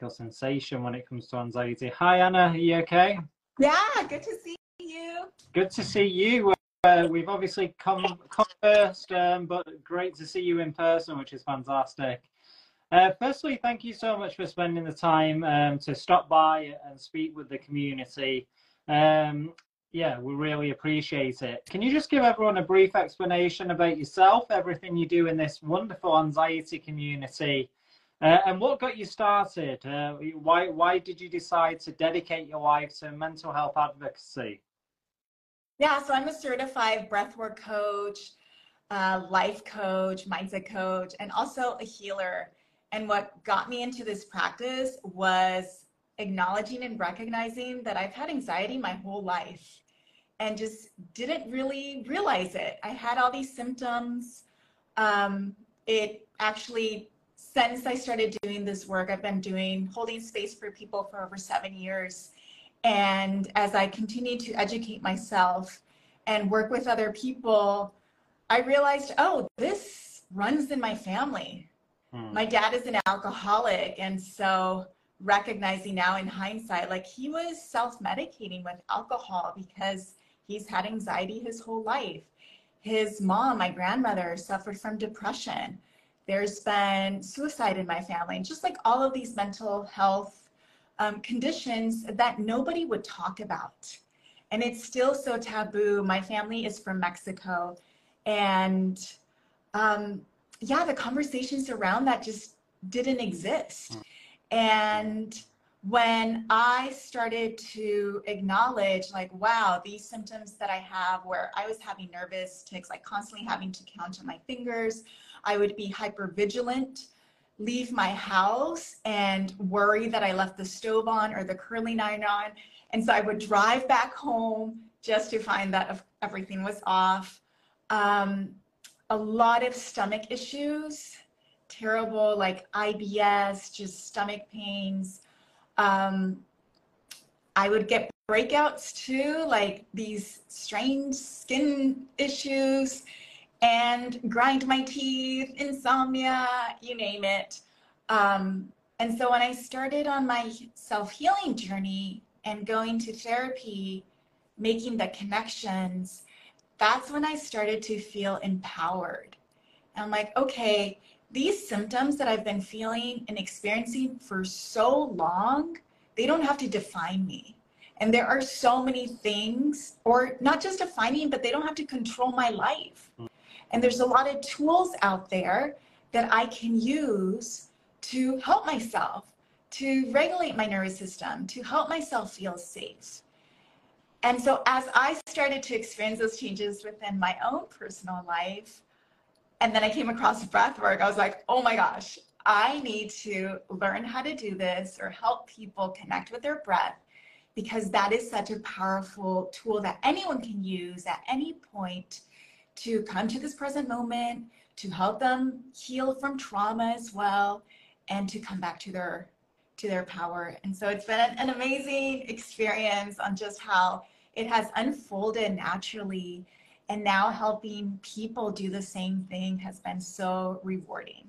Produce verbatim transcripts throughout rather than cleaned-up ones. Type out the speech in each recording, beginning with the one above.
physical sensation when it comes to anxiety. Hi, Anna. Are you okay? Yeah, good to see you. Good to see you. Uh, we've obviously come, come first, um, but great to see you in person, which is fantastic. Uh, firstly, thank you so much for spending the time um, to stop by and speak with the community. Um, yeah, we really appreciate it. Can you just give everyone a brief explanation about yourself, everything you do in this wonderful anxiety community, uh, and what got you started? Uh, why, why did you decide to dedicate your life to mental health advocacy? Yeah, so I'm a certified breathwork coach, uh, life coach, mindset coach, and also a healer. And what got me into this practice was acknowledging and recognizing that I've had anxiety my whole life and just didn't really realize it. I had all these symptoms. Um, it actually, since I started doing this work, I've been doing holding space for people for over seven years. And as I continue to educate myself and work with other people, I realized, oh, this runs in my family. Hmm. My dad is an alcoholic. And so recognizing now in hindsight, like he was self-medicating with alcohol because he's had anxiety his whole life. His mom, my grandmother, suffered from depression. There's been suicide in my family, and just like all of these mental health Um, conditions that nobody would talk about. And it's still so taboo. My family is from Mexico. And um, yeah, the conversations around that just didn't exist. And when I started to acknowledge, like, wow, these symptoms that I have, where I was having nervous tics, like constantly having to count on my fingers, I would be hypervigilant, leave my house and worry that I left the stove on or the curling iron on. And so I would drive back home just to find that everything was off. Um, a lot of stomach issues, terrible, like I B S, just stomach pains. Um, I would get breakouts too, like these strange skin issues, and grind my teeth, insomnia, you name it. Um, and so when I started on my self-healing journey and going to therapy, making the connections, that's when I started to feel empowered. And I'm like, okay, these symptoms that I've been feeling and experiencing for so long, they don't have to define me. And there are so many things, or not just defining, but they don't have to control my life. And there's a lot of tools out there that I can use to help myself, to regulate my nervous system, to help myself feel safe. And so as I started to experience those changes within my own personal life, and then I came across breathwork, I was like, oh my gosh, I need to learn how to do this or help people connect with their breath, because that is such a powerful tool that anyone can use at any point to come to this present moment, to help them heal from trauma as well, and to come back to their to their power. And so it's been an, an amazing experience on just how it has unfolded naturally, and now helping people do the same thing has been so rewarding.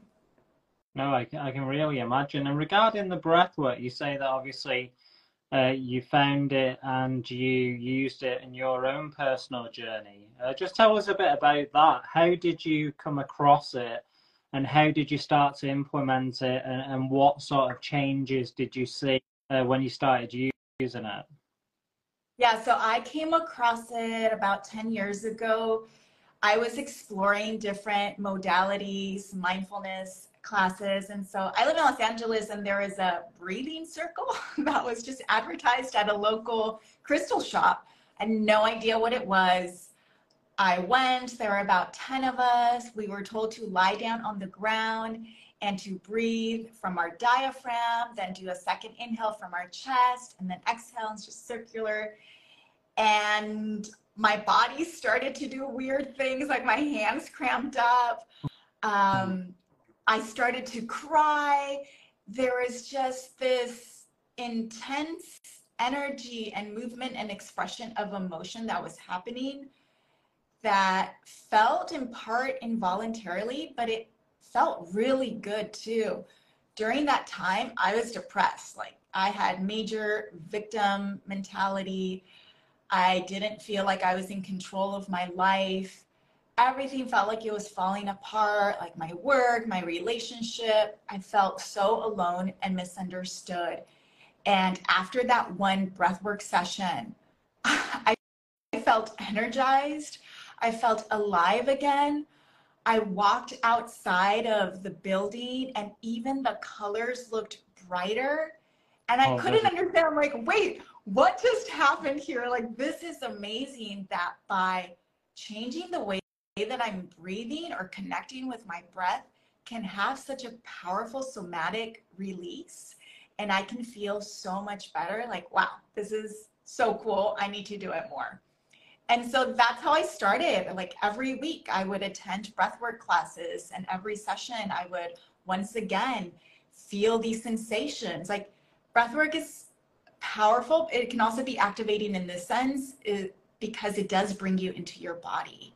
No, I can, I can really imagine. And regarding the breath work, you say that obviously Uh, you found it and you used it in your own personal journey. Uh, just tell us a bit about that. How did you come across it, and how did you start to implement it, and, and what sort of changes did you see uh, when you started using it? Yeah, so I came across it about ten years ago. I was exploring different modalities, mindfulness classes. And so I live in Los Angeles, and there is a breathing circle that was just advertised at a local crystal shop. I had no idea what it was. I went, there were about ten of us. We were told to lie down on the ground and to breathe from our diaphragm, then do a second inhale from our chest, and then exhale, and just circular. And my body started to do weird things, like my hands cramped up. Um, I started to cry. There was just this intense energy and movement and expression of emotion that was happening that felt in part involuntarily, but it felt really good too. during that time, I was depressed. Like I had major victim mentality. I didn't feel like I was in control of my life. Everything felt like it was falling apart, like my work, my relationship. I felt so alone and misunderstood. And after that one breathwork session, I felt energized. I felt alive again. I walked outside of the building and even the colors looked brighter. And I Oh, couldn't that's understand. I'm like, wait, what just happened here? Like, this is amazing that by changing the way that I'm breathing or connecting with my breath can have such a powerful somatic release. And I can feel so much better. Like, wow, this is so cool. I need to do it more. And so that's how I started. Like every week I would attend breathwork classes, and every session I would once again feel these sensations. Like breathwork is powerful. It can also be activating in this sense it, because it does bring you into your body.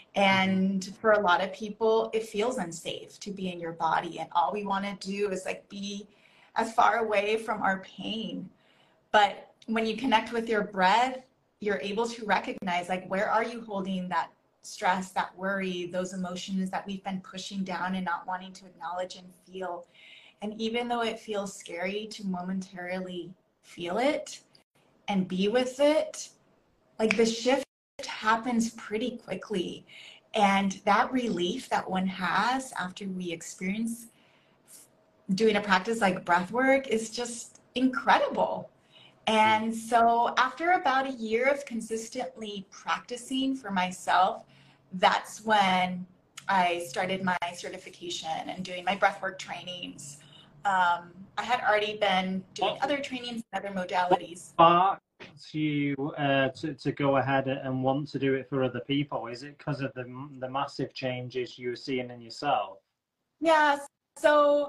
And for a lot of people, it feels unsafe to be in your body. And all we want to do is like be as far away from our pain. But when you connect with your breath, you're able to recognize, like, where are you holding that stress, that worry, those emotions that we've been pushing down and not wanting to acknowledge and feel. And even though it feels scary to momentarily feel it and be with it, like the shift happens pretty quickly. And that relief that one has after we experience doing a practice like breath work is just incredible. And so after about a year of consistently practicing for myself, that's when I started my certification and doing my breathwork trainings. Um, I had already been doing what, other trainings and other modalities. what sparks you uh, to, to go ahead and want to do it for other people? Is it because of the, the massive changes you were seeing in yourself? Yeah, so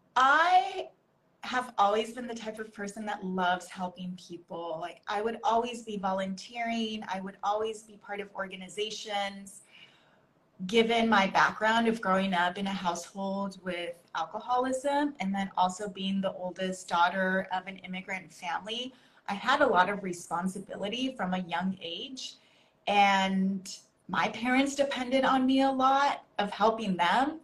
I have always been the type of person that loves helping people. Like I would always be volunteering. I would always be part of organizations. Given my background of growing up in a household with alcoholism and then also being the oldest daughter of an immigrant family, I had a lot of responsibility from a young age. And my parents depended on me a lot of helping them.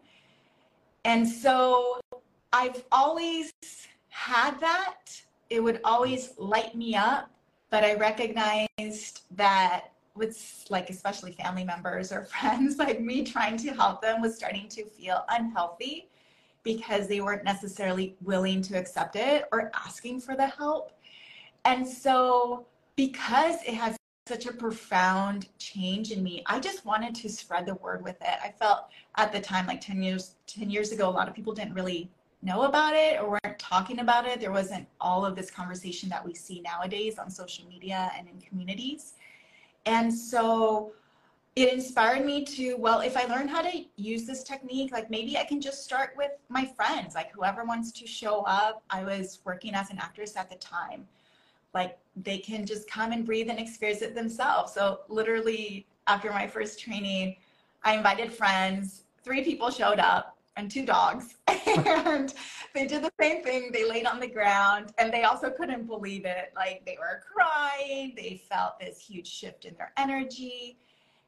And so I've always had that. It would always light me up, but I recognized that with like especially family members or friends, like me trying to help them was starting to feel unhealthy because they weren't necessarily willing to accept it or asking for the help. And so because it has such a profound change in me, I just wanted to spread the word with it. I felt at the time, like ten years, ten years ago, a lot of people didn't really know about it or weren't talking about it. There wasn't all of this conversation that we see nowadays on social media and in communities. And so it inspired me to, well, if I learn how to use this technique, like maybe I can just start with my friends, like whoever wants to show up. I was working as an actress at the time. Like they can just come and breathe and experience it themselves. So literally after my first training, I invited friends, three people showed up and two dogs. And they did the same thing. They laid on the ground and they also couldn't believe it. Like they were crying. They felt this huge shift in their energy.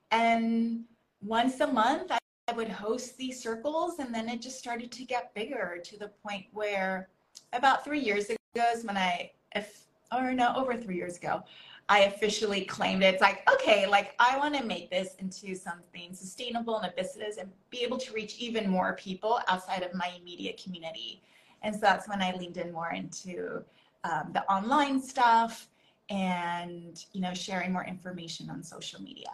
And once a month, I would host these circles, and then it just started to get bigger to the point where about three years ago is when I, if, or no, over three years ago, I officially claimed it. It's like, okay, like I want to make this into something sustainable and a business and be able to reach even more people outside of my immediate community. And so that's when I leaned in more into um, the online stuff and, you know, sharing more information on social media.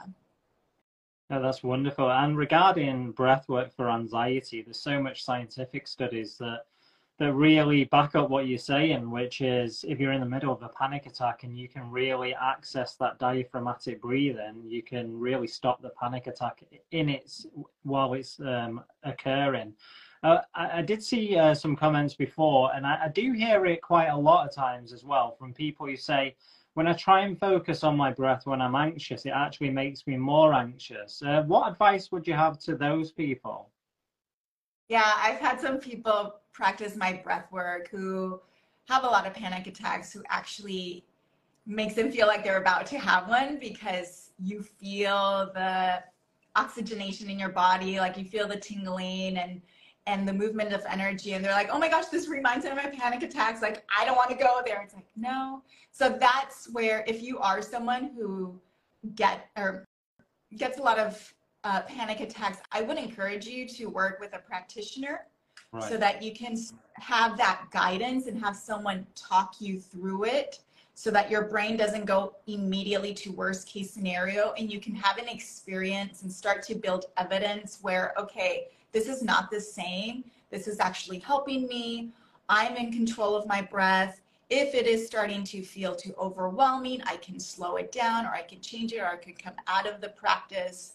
No, that's wonderful. And regarding breathwork for anxiety, there's so much scientific studies that that really back up what you're saying, which is if you're in the middle of a panic attack and you can really access that diaphragmatic breathing, you can really stop the panic attack in its while it's um, occurring. Uh, I, I did see uh, some comments before, and I, I do hear it quite a lot of times as well from people who say, when I try and focus on my breath when I'm anxious, it actually makes me more anxious. Uh, what advice would you have to those people? Yeah, I've had some people practice my breath work who have a lot of panic attacks, who actually makes them feel like they're about to have one, because you feel the oxygenation in your body, like you feel the tingling and and the movement of energy, and they're like, oh my gosh, this reminds me of my panic attacks, like I don't want to go there. It's like, no. So that's where, if you are someone who get or gets a lot of uh, panic attacks, I would encourage you to work with a practitioner. Right. So that you can have that guidance and have someone talk you through it, so that your brain doesn't go immediately to worst case scenario, and you can have an experience and start to build evidence where, okay, this is not the same. This is actually helping me. I'm in control of my breath. If it is starting to feel too overwhelming, I can slow it down, or I can change it, or I could come out of the practice.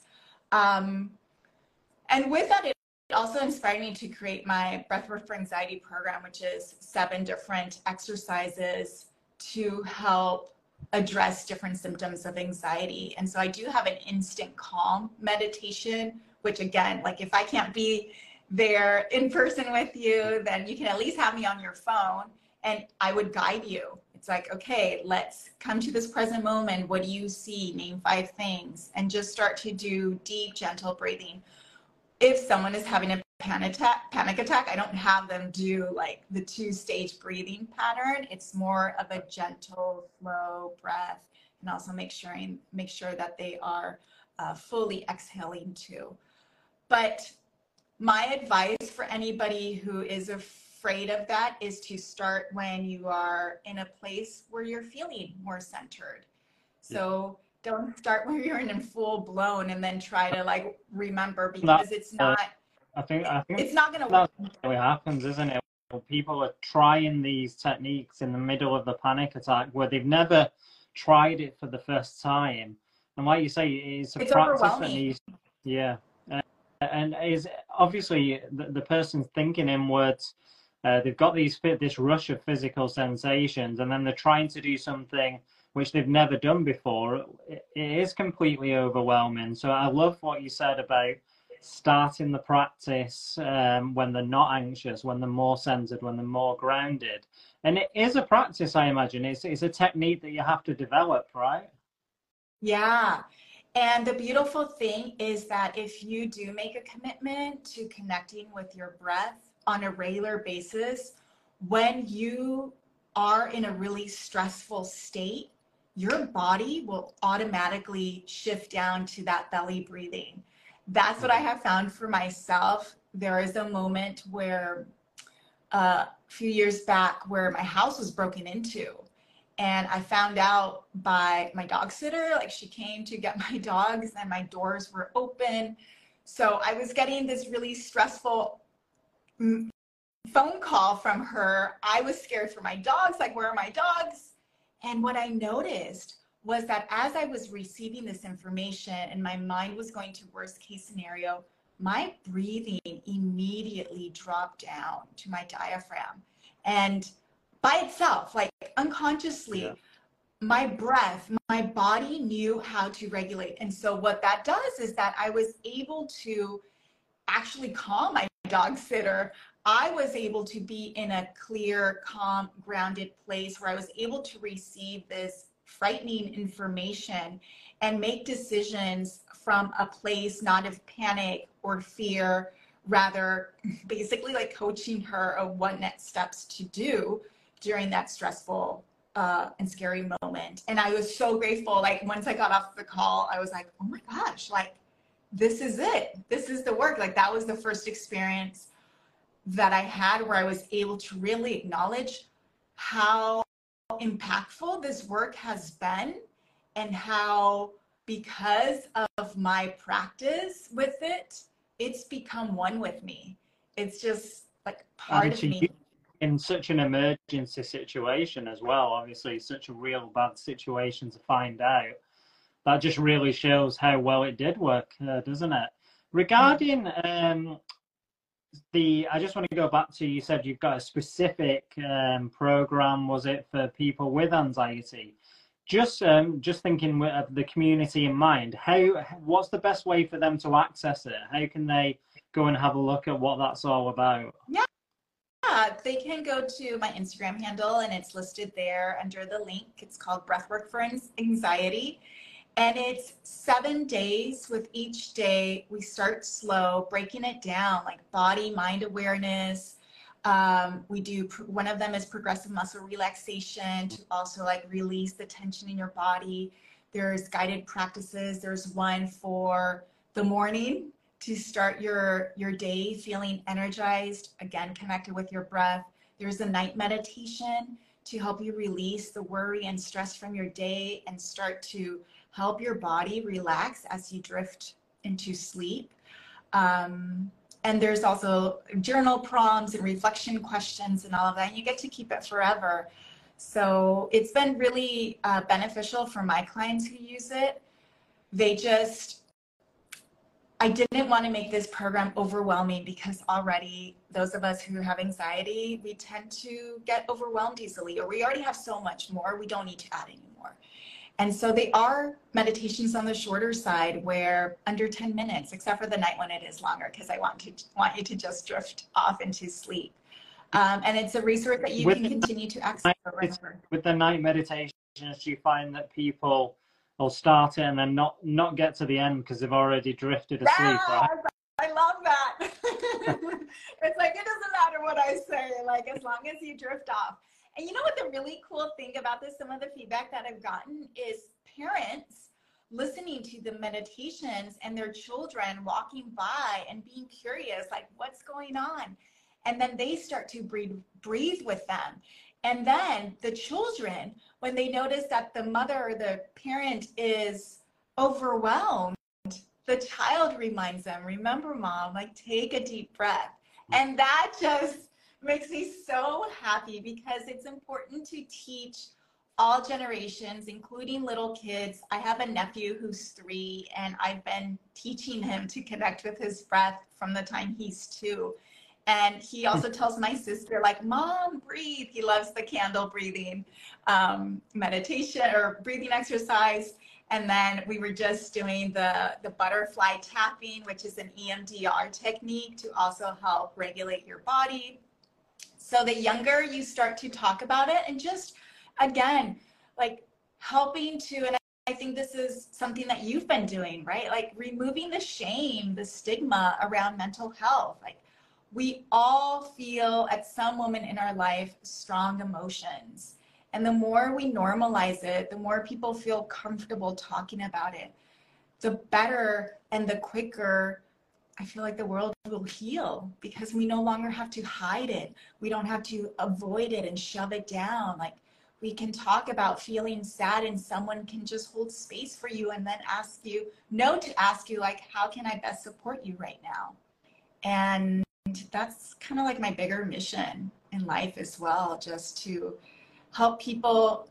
Um, and with that, it also inspired me to create my Breathwork for Anxiety program, which is seven different exercises to help address different symptoms of anxiety. And so I do have an instant calm meditation, which again, like if I can't be there in person with you, then you can at least have me on your phone and I would guide you. It's like, okay, let's come to this present moment. What do you see? Name five things, and just start to do deep, gentle breathing. If someone is having a panic attack, panic attack, I don't have them do like the two-stage breathing pattern. It's more of a gentle, slow breath, and also make sure make sure that they are uh, fully exhaling too. But my advice for anybody who is afraid of that is to start when you are in a place where you're feeling more centered. So don't start when you're in full blown and then try to like remember, because that, it's not. Uh, I think I think it's not going to work. That's what happens, isn't it? People are trying these techniques in the middle of the panic attack where they've never tried it for the first time, and like you say, it's a it's practice that needs. Yeah, uh, and is obviously the, the person's thinking inwards. Uh, they've got these this rush of physical sensations, and then they're trying to do something which they've never done before. It, it is completely overwhelming. So I love what you said about starting the practice um, when they're not anxious, when they're more centered, when they're more grounded. And it is a practice, I imagine. It's, it's a technique that you have to develop, right? Yeah. And the beautiful thing is that if you do make a commitment to connecting with your breath on a regular basis, when you are in a really stressful state, your body will automatically shift down to that belly breathing. That's what I have found for myself. There is a moment where uh, a few years back where my house was broken into, and I found out by my dog sitter, like she came to get my dogs and my doors were open. So I was getting this really stressful phone call from her. I was scared for my dogs, like, where are my dogs? And what I noticed was that as I was receiving this information and my mind was going to worst case scenario, my breathing immediately dropped down to my diaphragm. And by itself, like unconsciously, yeah. my breath, my body knew how to regulate. And so what that does is that I was able to actually calm my dog sitter. I was able to be in a clear, calm, grounded place where I was able to receive this frightening information and make decisions from a place not of panic or fear, rather basically like coaching her of what next steps to do during that stressful uh, and scary moment. And I was so grateful. Like once I got off the call, I was like, oh my gosh, like this is it. This is the work. Like that was the first experience that I had where I was able to really acknowledge how impactful this work has been, and how because of my practice with it, it's become one with me. It's just like part and of me. In such an emergency situation as well, obviously such a real bad situation to find out, that just really shows how well it did work, uh, doesn't it? Regarding um, the, I just want to go back to, you said you've got a specific um, program, was it, for people with anxiety? Just um, just thinking of the community in mind, how, what's the best way for them to access it? How can they go and have a look at what that's all about? Yeah, Yeah, they can go to my Instagram handle and it's listed there under the link. It's called Breathwork for Anxiety. And it's seven days. With each day, we start slow, breaking it down, like body, mind awareness. Um, we do, one of them is progressive muscle relaxation to also like release the tension in your body. There's guided practices. There's one for the morning to start your, your day feeling energized, again, connected with your breath. There's a night meditation to help you release the worry and stress from your day and start to help your body relax as you drift into sleep. Um, and there's also journal prompts and reflection questions and all of that. And you get to keep it forever. So it's been really uh, beneficial for my clients who use it. They just, I didn't want to make this program overwhelming because already those of us who have anxiety, we tend to get overwhelmed easily, or we already have so much more, we don't need to add anymore. And so they are meditations on the shorter side where under ten minutes, except for the night when it is longer, because I want to want you to just drift off into sleep. Um, and it's a resource that you with can the continue to access forever. With the night meditations, do you find that people will start it and then not, not get to the end because they've already drifted asleep, Yeah, right? I love that. It's like, it doesn't matter what I say, like as long as you drift off. And you know what the really cool thing about this, some of the feedback that I've gotten is parents listening to the meditations and their children walking by and being curious, like what's going on? And then they start to breathe, breathe with them. And then the children, when they notice that the mother or the parent is overwhelmed, the child reminds them, remember mom, like take a deep breath. And that just makes me so happy because it's important to teach all generations, including little kids. I have a nephew who's three and I've been teaching him to connect with his breath from the time he's two. And he also tells my sister, like, mom, breathe. He loves the candle breathing um, meditation or breathing exercise. And then we were just doing the, the butterfly tapping, which is an E M D R technique to also help regulate your body. So the younger you start to talk about it and just, again, like helping to, and I think this is something that you've been doing, right? Like removing the shame, the stigma around mental health. Like we all feel at some moment in our life strong emotions. And the more we normalize it, the more people feel comfortable talking about it, the better and the quicker I feel like the world will heal because we no longer have to hide it. We don't have to avoid it and shove it down. Like we can talk about feeling sad and someone can just hold space for you and then ask you, know to ask you like, how can I best support you right now? And that's kind of like my bigger mission in life as well, just to help people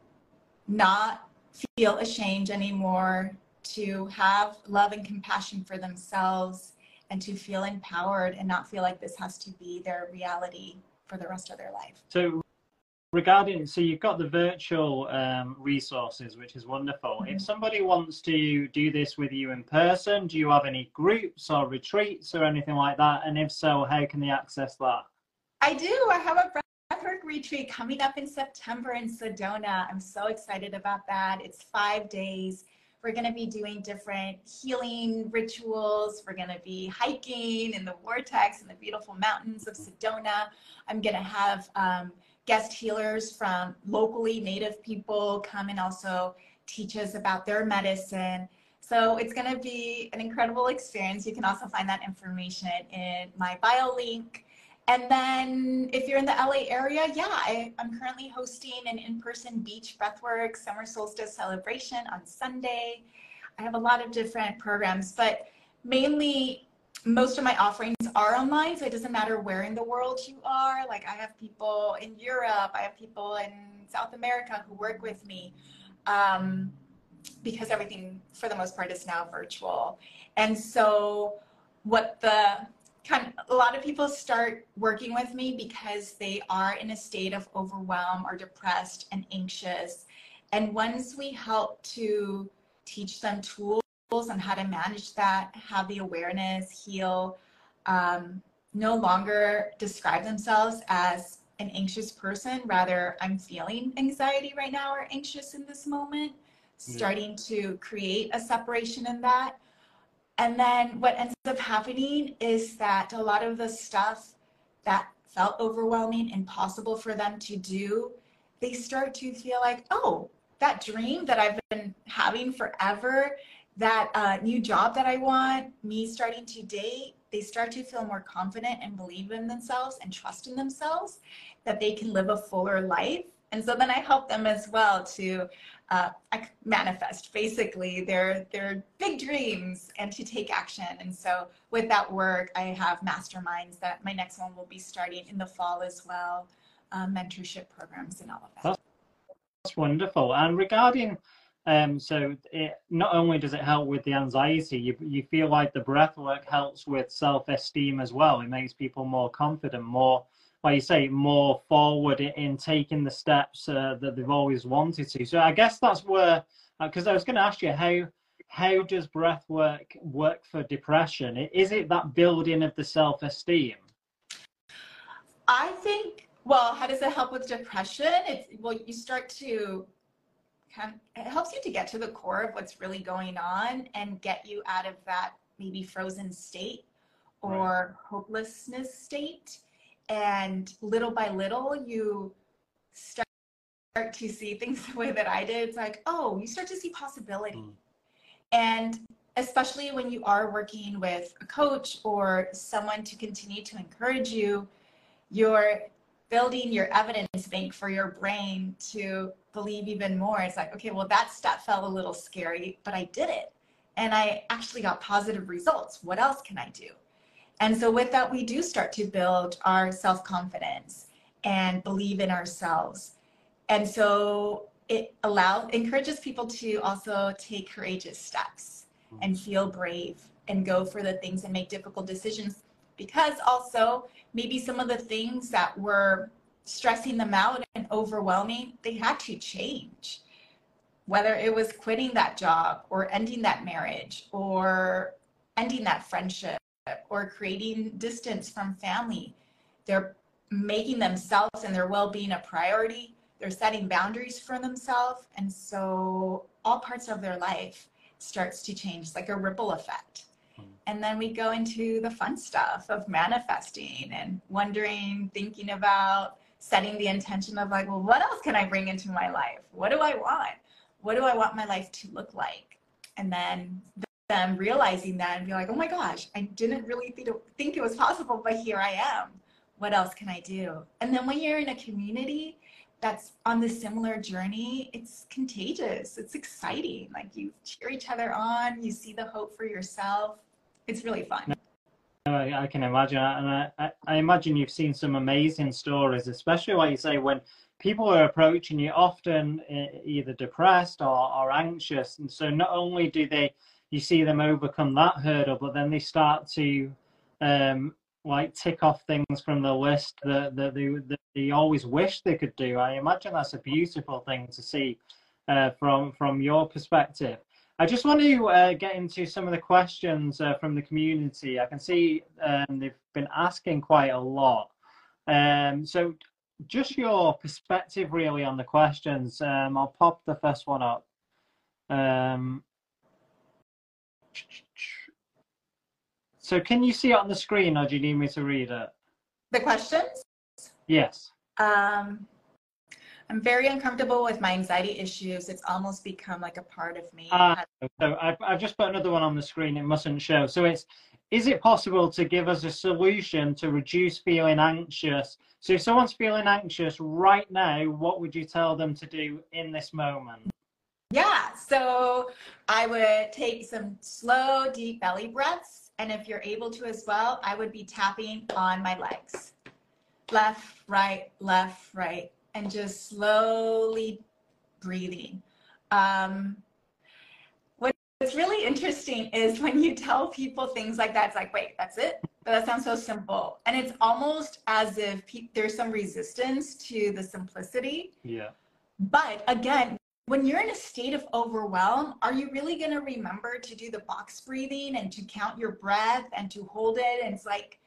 not feel ashamed anymore, to have love and compassion for themselves, and to feel empowered and not feel like this has to be their reality for the rest of their life. So regarding, so you've got the virtual um, resources, which is wonderful. Mm-hmm. If somebody wants to do this with you in person, do you have any groups or retreats or anything like that? And if so, how can they access that? I do. I have a breathwork retreat coming up in September in Sedona. I'm so excited about that. It's five days. We're going to be doing different healing rituals. We're going to be hiking in the vortex in the beautiful mountains of Sedona. I'm going to have um, guest healers from locally native people come and also teach us about their medicine. So it's going to be an incredible experience. You can also find that information in my bio link. And then if you're in the L A area, yeah, I, I'm currently hosting an in-person beach breathwork summer solstice celebration on Sunday. I have a lot of different programs, but mainly most of my offerings are online. So it doesn't matter where in the world you are. Like I have people in Europe, I have people in South America who work with me um, because everything for the most part is now virtual. And so what the Kind of, a lot of people start working with me because they are in a state of overwhelm or depressed and anxious. And once we help to teach them tools on how to manage that, have the awareness, heal, um, no longer describe themselves as an anxious person. Rather, I'm feeling anxiety right now or anxious in this moment, starting to create a separation in that. And then what ends up happening is that a lot of the stuff that felt overwhelming, impossible for them to do, they start to feel like, oh, that dream that I've been having forever, that uh, new job that I want, me starting to date, they start to feel more confident and believe in themselves and trust in themselves that they can live a fuller life. And so then I help them as well to uh, manifest basically their, their big dreams and to take action. And so with that work, I have masterminds that my next one will be starting in the fall as well, uh, mentorship programs and all of that. That's wonderful. And regarding, um, so it, not only does it help with the anxiety, you, you feel like the breath work helps with self-esteem as well. It makes people more confident, more, like you say, more forward in, in taking the steps uh, that they've always wanted to. So I guess that's where, because uh, I was going to ask you, how how does breath work work for depression? Is it that building of the self-esteem? I think, well, how does it help with depression? It's, well, you start to kind of, it helps you to get to the core of what's really going on and get you out of that maybe frozen state or right. hopelessness state. And little by little, you start to see things the way that I did. It's like, oh, you start to see possibility. Mm. And especially when you are working with a coach or someone to continue to encourage you, you're building your evidence bank for your brain to believe even more. It's like, okay, well, that step felt a little scary, but I did it. And I actually got positive results. What else can I do? And so with that, we do start to build our self-confidence and believe in ourselves. And so it allows, encourages people to also take courageous steps and feel brave and go for the things and make difficult decisions, because also maybe some of the things that were stressing them out and overwhelming, they had to change. Whether it was quitting that job or ending that marriage or ending that friendship or creating distance from family, they're making themselves and their well-being a priority. They're setting boundaries for themselves. And so all parts of their life starts to change, like a ripple effect. And then we go into the fun stuff of manifesting and wondering, thinking about setting the intention of like, well, what else can I bring into my life? What do I want? What do I want my life to look like? And then them realizing that and be like, oh my gosh, I didn't really think it was possible, but here I am. What else can I do? And then when you're in a community that's on this similar journey, it's contagious. It's exciting. Like you cheer each other on. You see the hope for yourself. It's really fun. I, I can imagine. And I, I imagine you've seen some amazing stories, especially like you say, when people are approaching you often either depressed or, or anxious. And so not only do they, you see them overcome that hurdle, but then they start to um, like tick off things from the list that, that, they, that they always wish they could do. I imagine that's a beautiful thing to see uh, from, from your perspective. I just want to uh, get into some of the questions uh, from the community. I can see um, they've been asking quite a lot. Um, so just your perspective really on the questions. Um, I'll pop the first one up. Um, so can you see it on the screen or do you need me to read it? The questions? Yes. Um, I'm very uncomfortable with my anxiety issues. It's almost become like a part of me. Uh, so I've, I've just put another one on the screen. It mustn't show. So it's, is it possible to give us a solution to reduce feeling anxious? So if someone's feeling anxious right now, what would you tell them to do in this moment? Yeah, so I would take some slow, deep belly breaths. And if you're able to as well, I would be tapping on my legs. Left, right, left, right. And just slowly breathing. Um, what's really interesting is when you tell people things like that, it's like, wait, that's it? But that sounds so simple. And it's almost as if there's some resistance to the simplicity. Yeah. But again, when you're in a state of overwhelm, are you really going to remember to do the box breathing and to count your breath and to hold it? And it's like,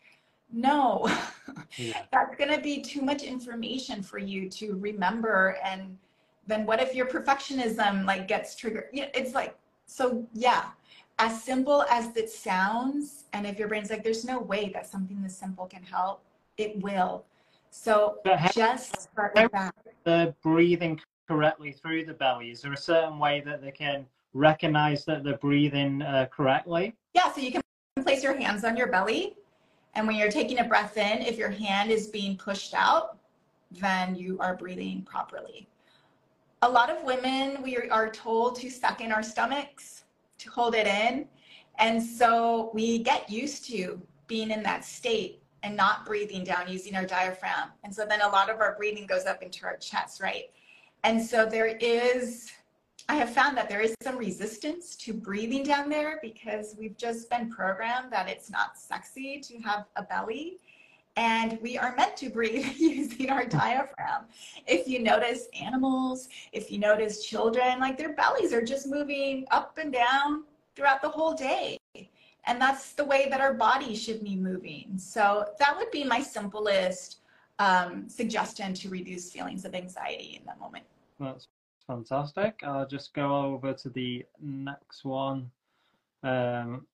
No, Yeah. that's going to be too much information for you to remember. And then what if your perfectionism like gets triggered? Yeah, it's like, so yeah, as simple as it sounds, and if your brain's like, there's no way that something this simple can help, it will. So But how, just start how with that. they're breathing correctly through the belly? Is there a certain way that they can recognize that they're breathing uh, correctly? Yeah, so you can place your hands on your belly. And when you're taking a breath in, if your hand is being pushed out, then you are breathing properly. A lot of women, we are told to suck in our stomachs, to hold it in. And so we get used to being in that state and not breathing down using our diaphragm. And so then a lot of our breathing goes up into our chest, right? And so there is, I have found that there is some resistance to breathing down there because we've just been programmed that it's not sexy to have a belly. And we are meant to breathe using our diaphragm. If you notice animals, if you notice children, like their bellies are just moving up and down throughout the whole day. And that's the way that our body should be moving. So that would be my simplest um, suggestion to reduce feelings of anxiety in that moment. That's fantastic. I'll just go over to the next one. Um,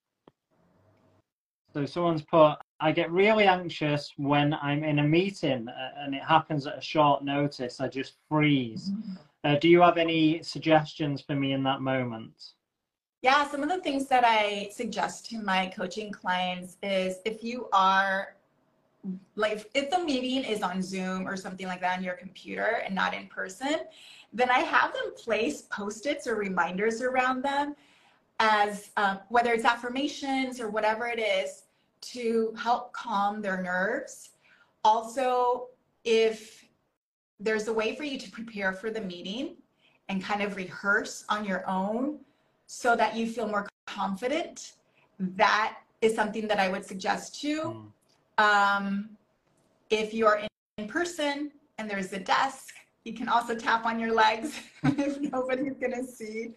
so someone's put, I get really anxious when I'm in a meeting uh, and it happens at a short notice. I just freeze. Mm-hmm. Uh, do you have any suggestions for me in that moment? Yeah, some of the things that I suggest to my coaching clients is if you are, like if the meeting is on Zoom or something like that on your computer and not in person, then I have them place Post-its or reminders around them as um, whether it's affirmations or whatever it is to help calm their nerves. Also, if there's a way for you to prepare for the meeting and kind of rehearse on your own so that you feel more confident, that is something that I would suggest too. Mm. Um, if you're in, in person and there's a desk, you can also tap on your legs if nobody's gonna see.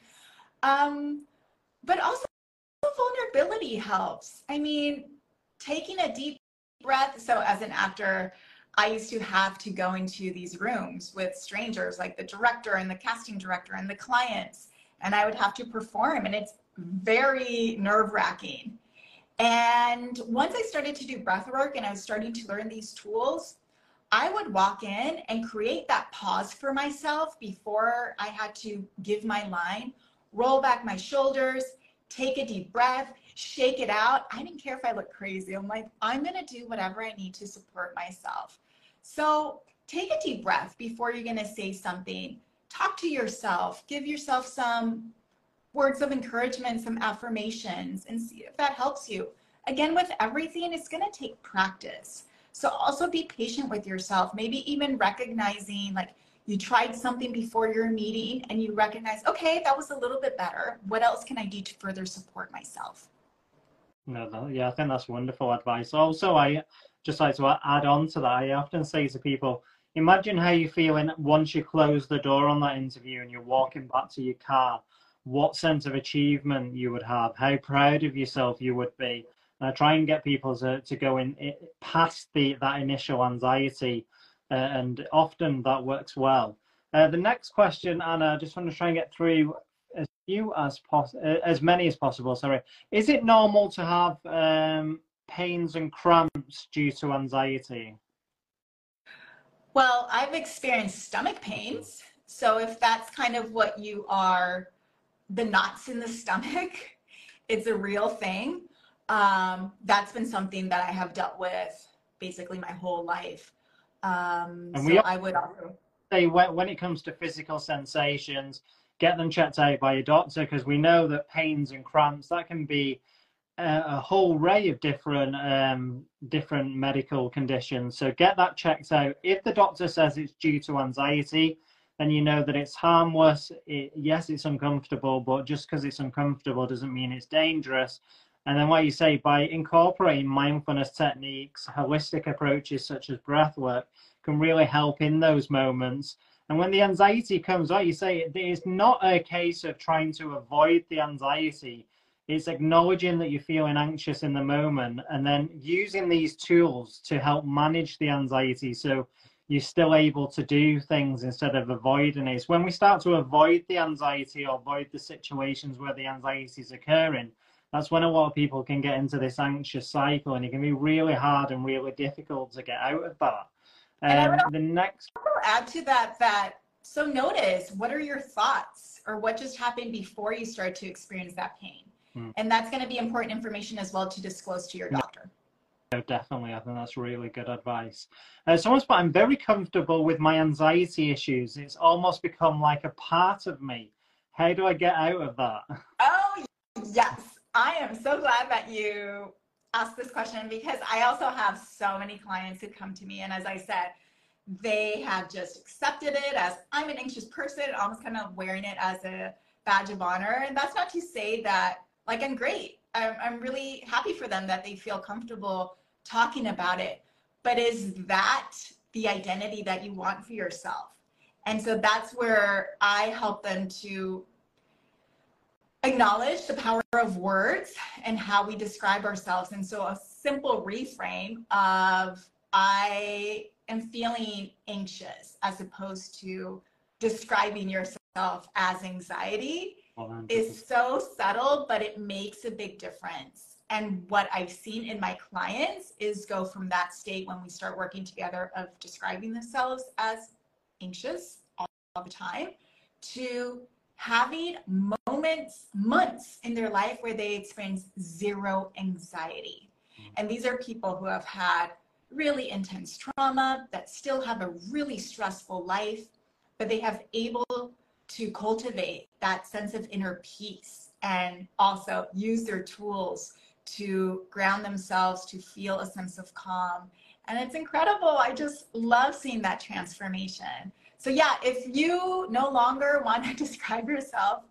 Um, but also vulnerability helps. I mean, taking a deep breath. So as an actor, I used to have to go into these rooms with strangers, like the director and the casting director and the clients, and I would have to perform, and it's very nerve-wracking. And once I started to do breath work and I was starting to learn these tools, I would walk in and create that pause for myself before I had to give my line, roll back my shoulders, take a deep breath, shake it out. I didn't care if I looked crazy. I'm like, I'm gonna do whatever I need to support myself. So take a deep breath before you're gonna say something. Talk to yourself, give yourself some words of encouragement, some affirmations, and see if that helps you. Again, with everything, it's gonna take practice. So also be patient with yourself, maybe even recognizing like you tried something before your meeting and you recognize, okay, that was a little bit better. What else can I do to further support myself? No, no, yeah, I think that's wonderful advice. Also, I just like to add on to that. I often say to people, imagine how you're feeling once you close the door on that interview and you're walking back to your car. What sense of achievement you would have, how proud of yourself you would be. And I try and get people to, to go in it, past the that initial anxiety, uh, and often that works well. Uh, the next question, Anna, I just want to try and get through as few as pos as many as possible. Sorry, is it normal to have um, pains and cramps due to anxiety? Well, I've experienced stomach pains, so if that's kind of what you are, the knots in the stomach, it's a real thing. Um, that's been something that I have dealt with basically my whole life. Um, and so I would also say when, when it comes to physical sensations, get them checked out by your doctor, because we know that pains and cramps, that can be a, a whole array of different um, different medical conditions. So get that checked out. If the doctor says it's due to anxiety, then you know that it's harmless. It, yes, it's uncomfortable, but just because it's uncomfortable doesn't mean it's dangerous. And then what you say, by incorporating mindfulness techniques, holistic approaches such as breath work can really help in those moments. And when the anxiety comes, like you say, it's not a case of trying to avoid the anxiety. it's acknowledging that you're feeling anxious in the moment and then using these tools to help manage the anxiety so you're still able to do things instead of avoiding it. It's when we start to avoid the anxiety or avoid the situations where the anxiety is occurring, that's when a lot of people can get into this anxious cycle, and it can be really hard and really difficult to get out of that. And I would Um, the next also add to that that so notice, what are your thoughts or what just happened before you start to experience that pain? Hmm. And that's going to be important information as well to disclose to your doctor. No, definitely. I think that's really good advice. Uh, someone's put, I'm very comfortable with my anxiety issues. It's almost become like a part of me. How do I get out of that? Oh, yes. I am so glad that you asked this question, because I also have so many clients who come to me, and as I said, they have just accepted it as, I'm an anxious person, almost kind of wearing it as a badge of honor. And that's not to say that, like, I'm great. I'm, I'm really happy for them that they feel comfortable talking about it. But is that the identity that you want for yourself? And so that's where I help them to acknowledge the power of words and how we describe ourselves. And so a simple reframe of, I am feeling anxious, as opposed to describing yourself as anxiety, is so subtle, but it makes a big difference. And what I've seen in my clients is go from that state when we start working together of describing themselves as anxious all, all the time, to having moments, months in their life where they experience zero anxiety. And these are people who have had really intense trauma, that still have a really stressful life, but they have able to cultivate that sense of inner peace and also use their tools to ground themselves, to feel a sense of calm. And it's incredible. I just love seeing that transformation. So yeah, if you no longer want to describe yourself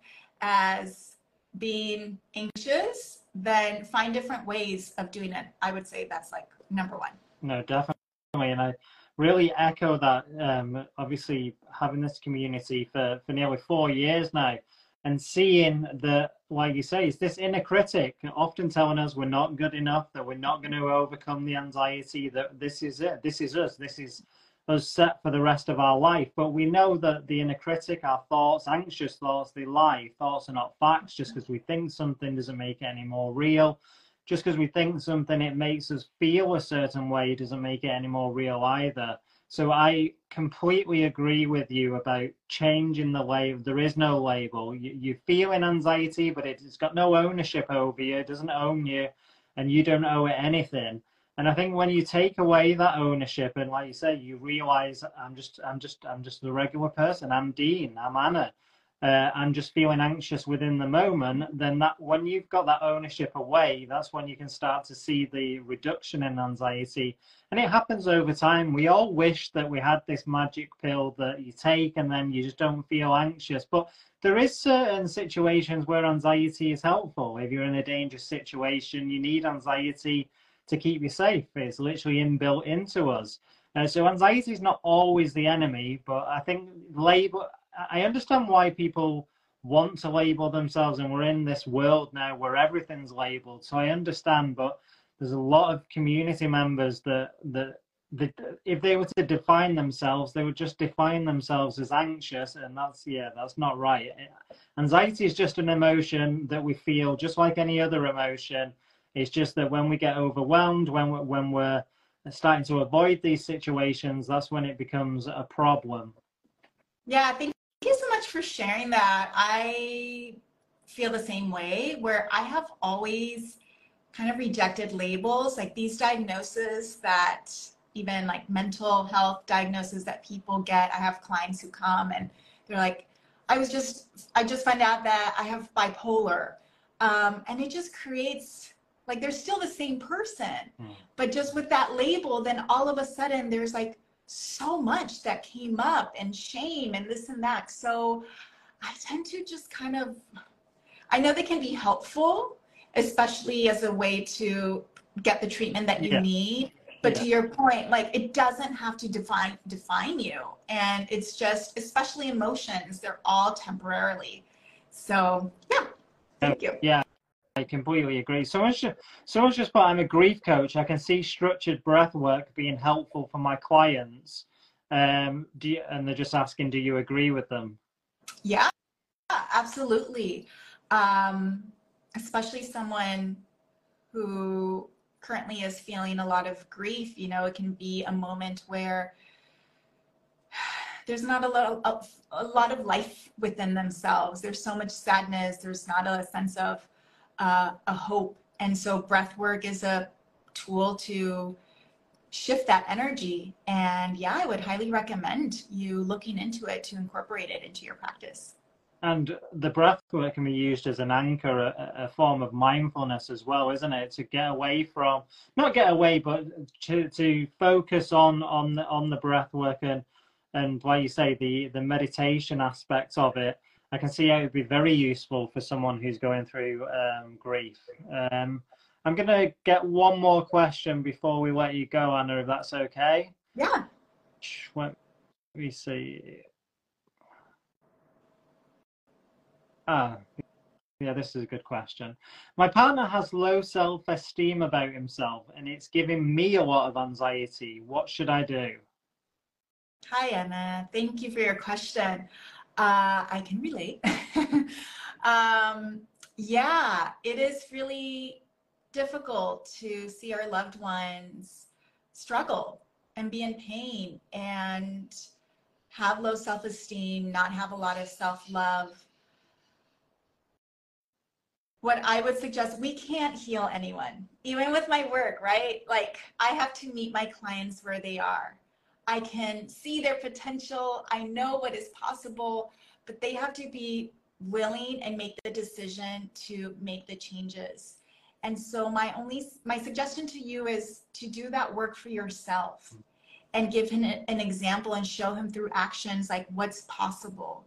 as being anxious, then find different ways of doing it. I would say that's like number one. No, definitely. And I really echo that. Um, obviously, having this community for, for nearly four years now, and seeing that, like you say, it's this inner critic often telling us we're not good enough, that we're not going to overcome the anxiety, that this is it, this is us, this is us set for the rest of our life. But we know that the inner critic, our thoughts, anxious thoughts, they lie. Thoughts are not facts. Just because we think something doesn't make it any more real. Just because we think something, it makes us feel a certain way, doesn't make it any more real either. So I completely agree with you about changing the label. There is no label. You, you're feeling anxiety, but it's got no ownership over you. It doesn't own you, and you don't owe it anything. And I think when you take away that ownership, and like you say, you realize I'm just, I'm just, I'm just a regular person. I'm Dean. I'm Anna. Uh, I'm just feeling anxious within the moment. Then that, when you've got that ownership away, that's when you can start to see the reduction in anxiety. And it happens over time. We all wish that we had this magic pill that you take and then you just don't feel anxious. But there is certain situations where anxiety is helpful. If you're in a dangerous situation, you need anxiety to keep you safe. It's literally inbuilt into us. Uh, so anxiety is not always the enemy, but I think label, I understand why people want to label themselves, and we're in this world now where everything's labeled. So I understand, but there's a lot of community members that, that, that if they were to define themselves, they would just define themselves as anxious, and that's, yeah, that's not right. Anxiety is just an emotion that we feel just like any other emotion. It's just that when we get overwhelmed, when we're, when we're starting to avoid these situations, that's when it becomes a problem. Yeah, thank you so much for sharing that. I feel the same way, where I have always kind of rejected labels, like these diagnoses that even like mental health diagnoses that people get. I have clients who come and they're like, I was just, I just found out that I have bipolar. Um, and it just creates, like, they're still the same person, mm. but just with that label, then all of a sudden there's like so much that came up, and shame and this and that. So I tend to just kind of, I know they can be helpful, especially as a way to get the treatment that you yeah. need. But yeah. to your point, like, it doesn't have to define define you. And it's just, especially emotions, they're all temporarily. So yeah, thank you. Yeah. I completely agree. Someone's just, someone's just put, I'm a grief coach. I can see structured breath work being helpful for my clients. Um, do you, and they're just asking, do you agree with them? Yeah, absolutely. Um, especially someone who currently is feeling a lot of grief. You know, it can be a moment where there's not a lot of, a lot of life within themselves. There's so much sadness. There's not a sense of uh, a hope. And so breath work is a tool to shift that energy. And yeah, I would highly recommend you looking into it to incorporate it into your practice. And the breath work can be used as an anchor, a, a form of mindfulness as well, isn't it? To get away from, not get away, but to, to focus on on the, on the breath work and and like you say, the the meditation aspect of it. I can see how it would be very useful for someone who's going through um, grief. Um, I'm going to get one more question before we let you go, Anna, if that's okay. Yeah. Let me see. Ah, yeah, this is a good question. My partner has low self-esteem about himself, and it's giving me a lot of anxiety. What should I do? Hi, Anna. Thank you for your question. Uh, I can relate. um, yeah, it is really difficult to see our loved ones struggle and be in pain and have low self-esteem, not have a lot of self-love. What I would suggest, we can't heal anyone, even with my work, right? Like, I have to meet my clients where they are. I can see their potential. I know what is possible, but they have to be willing and make the decision to make the changes. And so my only, my suggestion to you is to do that work for yourself and give him an example and show him through actions like what's possible,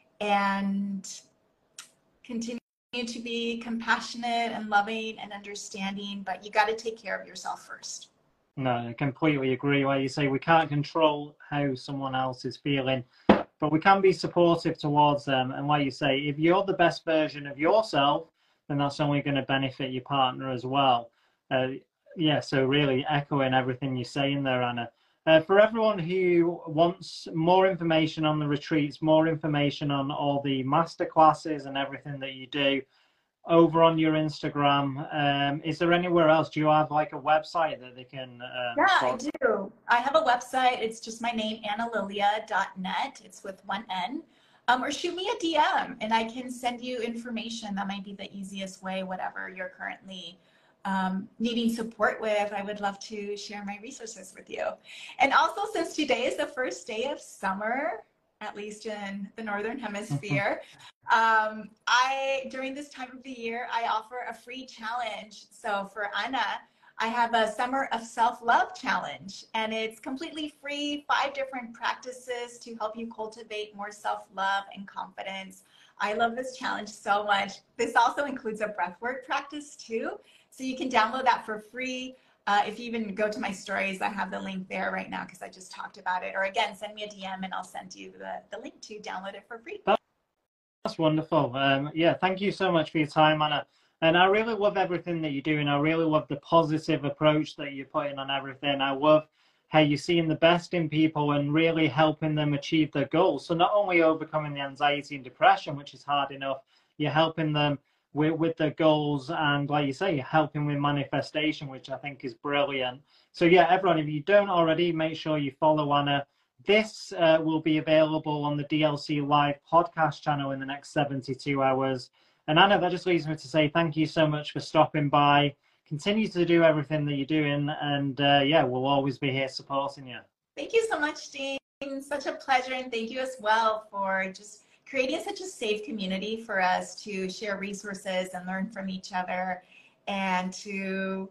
and continue to be compassionate and loving and understanding, but you got to take care of yourself first. No, I completely agree. Like you say, we can't control how someone else is feeling, but we can be supportive towards them. And like you say, if you're the best version of yourself, then that's only going to benefit your partner as well. Uh, yeah, so really echoing everything you're saying there, Anna. Uh, for everyone who wants more information on the retreats, more information on all the masterclasses and everything that you do, over on your Instagram, um, is there anywhere else? Do you have like a website that they can? Um, yeah, follow? I do. I have a website. It's just my name, anna lilia dot net. It's with one N. Um, or shoot me a D M and I can send you information. That might be the easiest way, whatever you're currently um, needing support with. I would love to share my resources with you. And also, since today is the first day of summer, at least in the Northern Hemisphere, um, I, during this time of the year, I offer a free challenge. So for Anna, I have a Summer of Self-Love challenge, and it's completely free, five different practices to help you cultivate more self-love and confidence. I love this challenge so much. This also includes a breathwork practice too. So you can download that for free. Uh, if you even go to my stories, I have the link there right now because I just talked about it. Or again, send me a D M and I'll send you the, the link to download it for free. That's wonderful. Um, yeah, thank you so much for your time, Anna. And I really love everything that you're doing. I really love the positive approach that you're putting on everything. I love how you're seeing the best in people and really helping them achieve their goals. So not only overcoming the anxiety and depression, which is hard enough, you're helping them with, with their goals. And like you say, you're helping with manifestation, which I think is brilliant. So yeah, everyone, if you don't already, make sure you follow Anna. This uh, will be available on the D L C Live podcast channel in the next seventy-two hours. And Anna, that just leaves me to say thank you so much for stopping by. Continue to do everything that you're doing. And uh, yeah, we'll always be here supporting you. Thank you so much, Dean. Such a pleasure. And thank you as well for just creating such a safe community for us to share resources and learn from each other and to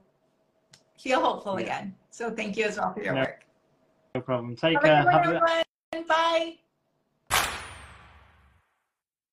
feel hopeful yeah. again. So thank you as well for your no, work. No problem. Take Have care. a good Have one, everyone. Bye.